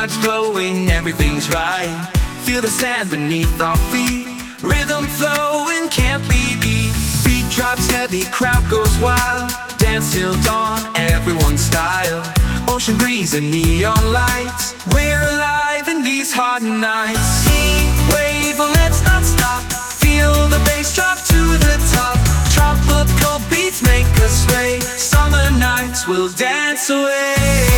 sunline's glowing, everything's right. Feel the sand beneath our feet, rhythm flowing, can't be beat. Beat drops heavy, crowd goes wild. Dance till dawn, everyone's style. Ocean breeze and neon lights, we're alive in these hot nights. Heat wave, let's not stop. Feel the bass drop to the top. Tropical beats make us sway. Summer nights will dance away.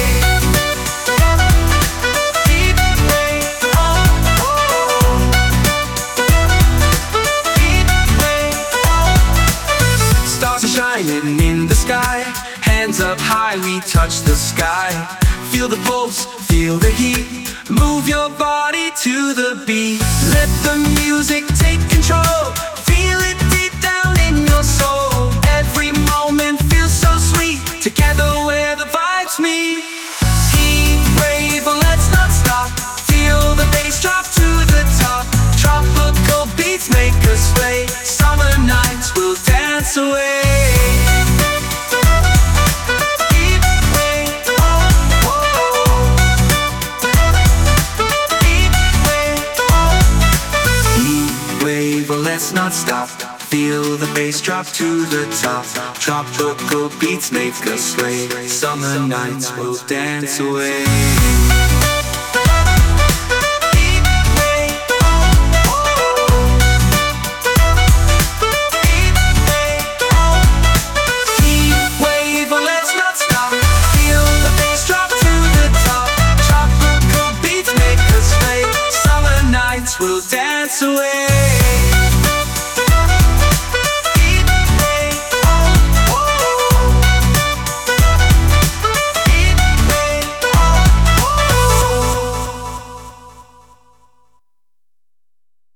Shining in the sky, hands up high, we touch the sky. Feel the pulse, feel the heat, move your body to the beat. Let the music take control, feel it deep down in your soul. Every moment feels so sweet, together where the vibes meet. Heat wave, let's not stop. Feel the bass drop to the top. Tropical beats make us sway. Summer nights will dance away. Let's not stop. Feel the bass drop to the top. Tropical beats make us sway. Summer nights will dance away. Heat wave, let's not stop. Feel the bass drop to the top. Tropical beats make us sway. Summer nights will dance away.